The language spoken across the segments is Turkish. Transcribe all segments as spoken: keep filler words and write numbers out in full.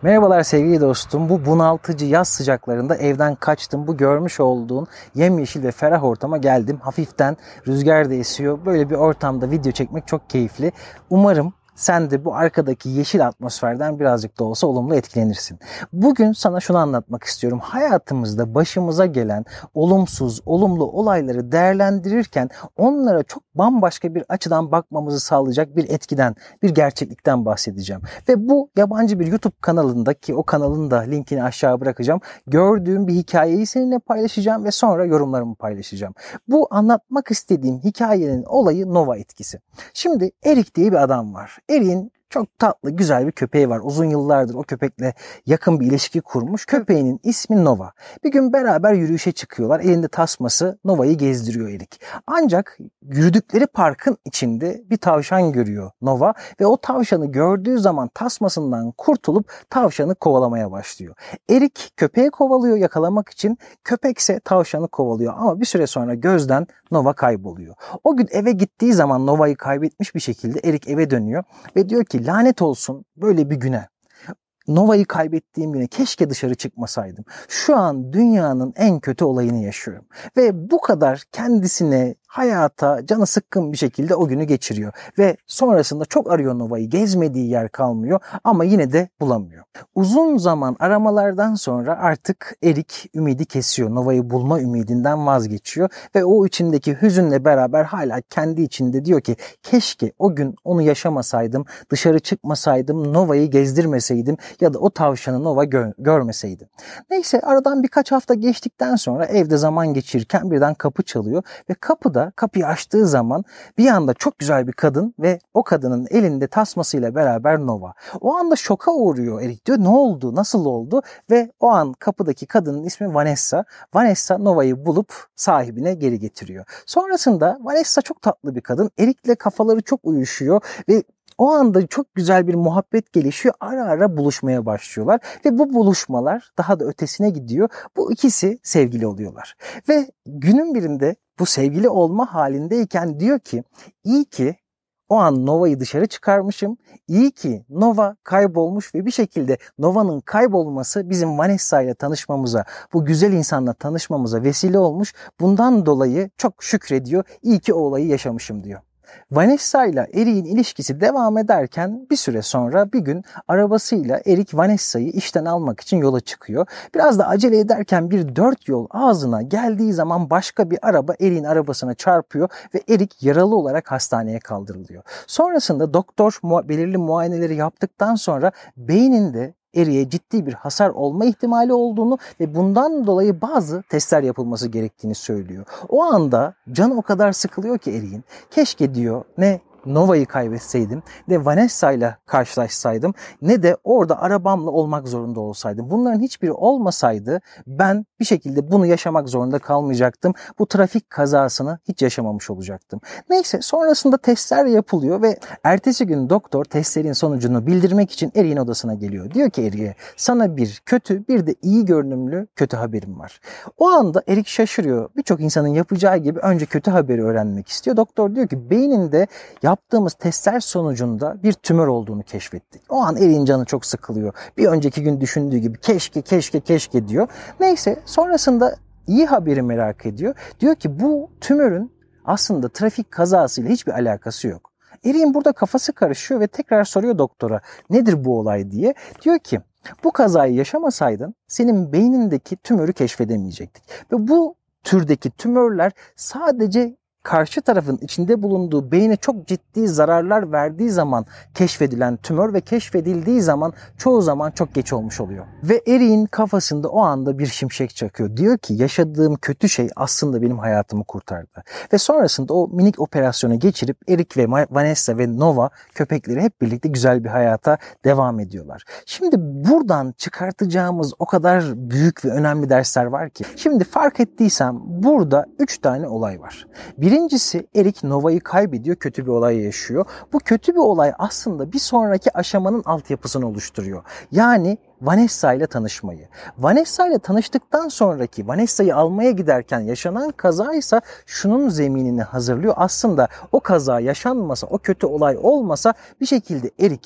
Merhabalar sevgili dostum. Bu bunaltıcı yaz sıcaklarında evden kaçtım. Bu görmüş olduğun yemyeşil ve ferah ortama geldim. Hafiften rüzgar da esiyor. Böyle bir ortamda video çekmek çok keyifli. Umarım sen de bu arkadaki yeşil atmosferden birazcık da olsa olumlu etkilenirsin. Bugün sana şunu anlatmak istiyorum. Hayatımızda başımıza gelen olumsuz, olumlu olayları değerlendirirken onlara çok bambaşka bir açıdan bakmamızı sağlayacak bir etkiden, bir gerçeklikten bahsedeceğim. Ve bu yabancı bir YouTube kanalında, ki o kanalın da linkini aşağı bırakacağım, gördüğüm bir hikayeyi seninle paylaşacağım ve sonra yorumlarımı paylaşacağım. Bu anlatmak istediğim hikayenin olayı Nova etkisi. Şimdi Erik diye bir adam var. Erik'in çok tatlı, güzel bir köpeği var. Uzun yıllardır o köpekle yakın bir ilişki kurmuş. Köpeğinin ismi Nova. Bir gün beraber yürüyüşe çıkıyorlar. Elinde tasması Nova'yı gezdiriyor Erik. Ancak yürüdükleri parkın içinde bir tavşan görüyor Nova ve o tavşanı gördüğü zaman tasmasından kurtulup tavşanı kovalamaya başlıyor. Erik köpeği kovalıyor yakalamak için. Köpekse tavşanı kovalıyor ama bir süre sonra gözden Nova kayboluyor. O gün eve gittiği zaman Nova'yı kaybetmiş bir şekilde Erik eve dönüyor ve diyor ki lanet olsun böyle bir güne. Nova'yı kaybettiğim güne keşke dışarı çıkmasaydım. Şu an dünyanın en kötü olayını yaşıyorum. Ve bu kadar kendisine, hayata canı sıkkın bir şekilde o günü geçiriyor. Ve sonrasında çok arıyor Nova'yı. Gezmediği yer kalmıyor ama yine de bulamıyor. Uzun zaman aramalardan sonra artık Erik ümidi kesiyor. Nova'yı bulma ümidinden vazgeçiyor. Ve o içindeki hüzünle beraber hala kendi içinde diyor ki keşke o gün onu yaşamasaydım, dışarı çıkmasaydım, Nova'yı gezdirmeseydim ya da o tavşanı Nova gö- görmeseydi. Neyse aradan birkaç hafta geçtikten sonra evde zaman geçirirken birden kapı çalıyor ve kapıda kapıyı açtığı zaman bir anda çok güzel bir kadın ve o kadının elinde tasmasıyla beraber Nova. O anda şoka uğruyor Erik, diyor ne oldu, nasıl oldu ve o an kapıdaki kadının ismi Vanessa. Vanessa Nova'yı bulup sahibine geri getiriyor. Sonrasında Vanessa çok tatlı bir kadın. Erik'le kafaları çok uyuşuyor ve o anda çok güzel bir muhabbet gelişiyor. Ara ara buluşmaya başlıyorlar ve bu buluşmalar daha da ötesine gidiyor. Bu ikisi sevgili oluyorlar. Ve günün birinde bu sevgili olma halindeyken diyor ki iyi ki o an Nova'yı dışarı çıkarmışım. İyi ki Nova kaybolmuş ve bir şekilde Nova'nın kaybolması bizim Vanessa ile tanışmamıza, bu güzel insanla tanışmamıza vesile olmuş. Bundan dolayı çok şükrediyor. İyi ki o olayı yaşamışım diyor. Vanessa ile Erik'in ilişkisi devam ederken bir süre sonra bir gün arabasıyla Erik Vanessa'yı işten almak için yola çıkıyor. Biraz da acele ederken bir dört yol ağzına geldiği zaman başka bir araba Erik'in arabasına çarpıyor ve Erik yaralı olarak hastaneye kaldırılıyor. Sonrasında doktor mu- belirli muayeneleri yaptıktan sonra beyninde Erik'e ciddi bir hasar olma ihtimali olduğunu ve bundan dolayı bazı testler yapılması gerektiğini söylüyor. O anda canı o kadar sıkılıyor ki Erik'in. Keşke diyor ne Nova'yı kaybetseydim, ne Vanessa ile karşılaşsaydım, ne de orada arabamla olmak zorunda olsaydım. Bunların hiçbiri olmasaydı ben bir şekilde bunu yaşamak zorunda kalmayacaktım. Bu trafik kazasını hiç yaşamamış olacaktım. Neyse sonrasında testler yapılıyor ve ertesi gün doktor testlerin sonucunu bildirmek için Erik'in odasına geliyor. Diyor ki Erik'e sana bir kötü bir de iyi görünümlü kötü haberim var. O anda Erik şaşırıyor. Birçok insanın yapacağı gibi önce kötü haberi öğrenmek istiyor. Doktor diyor ki beyninde yaptığımız testler sonucunda bir tümör olduğunu keşfettik. O an Erik'in canı çok sıkılıyor. Bir önceki gün düşündüğü gibi keşke keşke keşke diyor. Neyse sonrasında iyi haberi merak ediyor. Diyor ki bu tümörün aslında trafik kazasıyla hiçbir alakası yok. Erik'in burada kafası karışıyor ve tekrar soruyor doktora nedir bu olay diye. Diyor ki bu kazayı yaşamasaydın senin beynindeki tümörü keşfedemeyecektik. Ve bu türdeki tümörler sadece karşı tarafın içinde bulunduğu beyne çok ciddi zararlar verdiği zaman keşfedilen tümör ve keşfedildiği zaman çoğu zaman çok geç olmuş oluyor. Ve Erik'in kafasında o anda bir şimşek çakıyor. Diyor ki yaşadığım kötü şey aslında benim hayatımı kurtardı. Ve sonrasında o minik operasyonu geçirip Erik ve Vanessa ve Nova köpekleri hep birlikte güzel bir hayata devam ediyorlar. Şimdi buradan çıkartacağımız o kadar büyük ve önemli dersler var ki. Şimdi fark ettiysem burada üç tane olay var. Bir Birincisi Erik Nova'yı kaybediyor, kötü bir olay yaşıyor. Bu kötü bir olay aslında bir sonraki aşamanın altyapısını oluşturuyor. Yani Vanessa ile tanışmayı. Vanessa ile tanıştıktan sonraki Vanessa'yı almaya giderken yaşanan kaza ise şunun zeminini hazırlıyor. Aslında o kaza yaşanmasa, o kötü olay olmasa bir şekilde Erik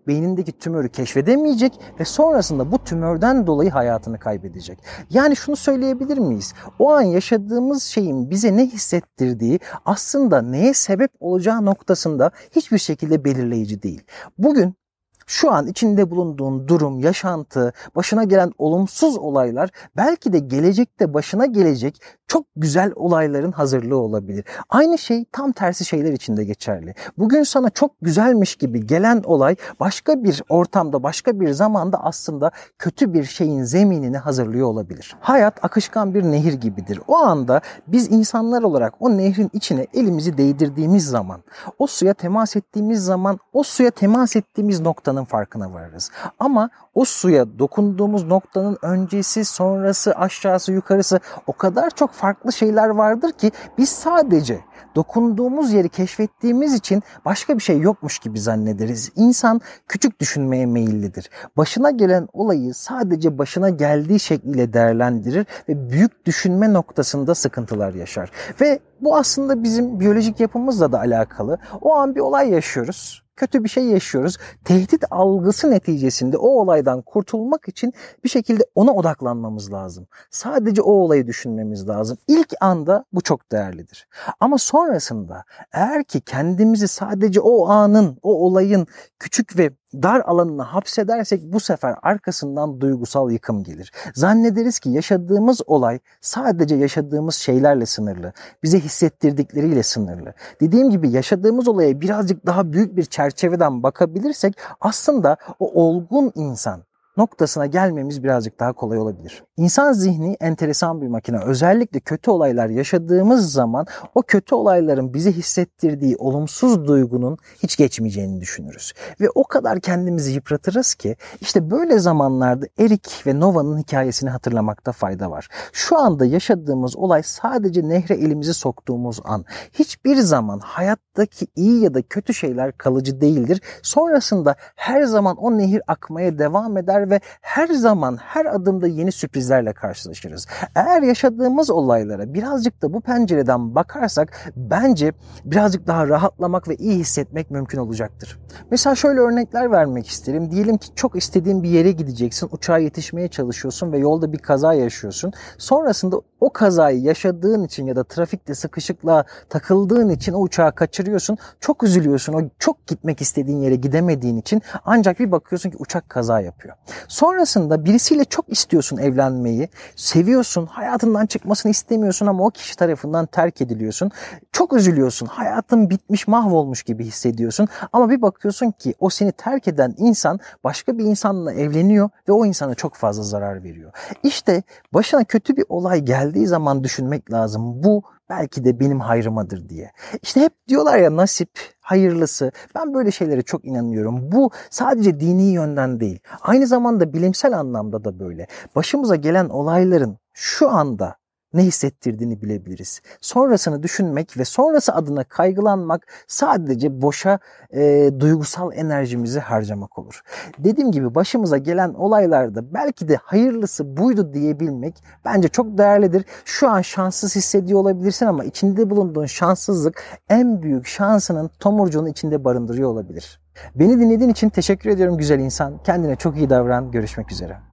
beynindeki tümörü keşfedemeyecek ve sonrasında bu tümörden dolayı hayatını kaybedecek. Yani şunu söyleyebilir miyiz? O an yaşadığımız şeyin bize ne hissettirdiği aslında neye sebep olacağı noktasında hiçbir şekilde belirleyici değil. Bugün şu an içinde bulunduğun durum, yaşantı, başına gelen olumsuz olaylar belki de gelecekte başına gelecek çok güzel olayların hazırlığı olabilir. Aynı şey tam tersi şeyler için de geçerli. Bugün sana çok güzelmiş gibi gelen olay başka bir ortamda, başka bir zamanda aslında kötü bir şeyin zeminini hazırlıyor olabilir. Hayat akışkan bir nehir gibidir. O anda biz insanlar olarak o nehrin içine elimizi değdirdiğimiz zaman, o suya temas ettiğimiz zaman, o suya temas ettiğimiz noktanın farkına varırız. Ama o suya dokunduğumuz noktanın öncesi, sonrası, aşağısı, yukarısı o kadar çok farklı şeyler vardır ki biz sadece dokunduğumuz yeri keşfettiğimiz için başka bir şey yokmuş gibi zannederiz. İnsan küçük düşünmeye meyillidir. Başına gelen olayı sadece başına geldiği şekliyle değerlendirir ve büyük düşünme noktasında sıkıntılar yaşar. Ve bu aslında bizim biyolojik yapımızla da alakalı. O an bir olay yaşıyoruz. Kötü bir şey yaşıyoruz. Tehdit algısı neticesinde o olaydan kurtulmak için bir şekilde ona odaklanmamız lazım. Sadece o olayı düşünmemiz lazım. İlk anda bu çok değerlidir. Ama sonrasında eğer ki kendimizi sadece o anın, o olayın küçük ve dar alanına hapsedersek bu sefer arkasından duygusal yıkım gelir. Zannederiz ki yaşadığımız olay sadece yaşadığımız şeylerle sınırlı. Bize hissettirdikleriyle sınırlı. Dediğim gibi yaşadığımız olaya birazcık daha büyük bir çerçeveden bakabilirsek aslında o olgun insan noktasına gelmemiz birazcık daha kolay olabilir. İnsan zihni enteresan bir makine. Özellikle kötü olaylar yaşadığımız zaman o kötü olayların bize hissettirdiği olumsuz duygunun hiç geçmeyeceğini düşünürüz. Ve o kadar kendimizi yıpratırız ki işte böyle zamanlarda Eric ve Nova'nın hikayesini hatırlamakta fayda var. Şu anda yaşadığımız olay sadece nehre elimizi soktuğumuz an. Hiçbir zaman hayattaki iyi ya da kötü şeyler kalıcı değildir. Sonrasında her zaman o nehir akmaya devam eder ve her zaman her adımda yeni sürprizlerle karşılaşırız. Eğer yaşadığımız olaylara birazcık da bu pencereden bakarsak bence birazcık daha rahatlamak ve iyi hissetmek mümkün olacaktır. Mesela şöyle örnekler vermek isterim. Diyelim ki çok istediğin bir yere gideceksin, uçağa yetişmeye çalışıyorsun ve yolda bir kaza yaşıyorsun. Sonrasında o kazayı yaşadığın için ya da trafikte sıkışıklığa takıldığın için o uçağı kaçırıyorsun. Çok üzülüyorsun. O çok gitmek istediğin yere gidemediğin için ancak bir bakıyorsun ki uçak kaza yapıyor. Sonrasında birisiyle çok istiyorsun evlenmeyi, seviyorsun, hayatından çıkmasını istemiyorsun ama o kişi tarafından terk ediliyorsun. Çok üzülüyorsun, hayatın bitmiş, mahvolmuş gibi hissediyorsun ama bir bakıyorsun ki o seni terk eden insan başka bir insanla evleniyor ve o insana çok fazla zarar veriyor. İşte başına kötü bir olay geldiği zaman düşünmek lazım. Bu belki de benim hayrımadır diye. İşte hep diyorlar ya nasip, hayırlısı. Ben böyle şeylere çok inanıyorum. Bu sadece dini yönden değil. Aynı zamanda bilimsel anlamda da böyle. Başımıza gelen olayların şu anda ne hissettirdiğini bilebiliriz. Sonrasını düşünmek ve sonrası adına kaygılanmak sadece boşa e, duygusal enerjimizi harcamak olur. Dediğim gibi başımıza gelen olaylarda belki de hayırlısı buydu diyebilmek bence çok değerlidir. Şu an şanssız hissediyor olabilirsin ama içinde bulunduğun şanssızlık en büyük şansının tomurcuğunu içinde barındırıyor olabilir. Beni dinlediğin için teşekkür ediyorum güzel insan. Kendine çok iyi davran. Görüşmek üzere.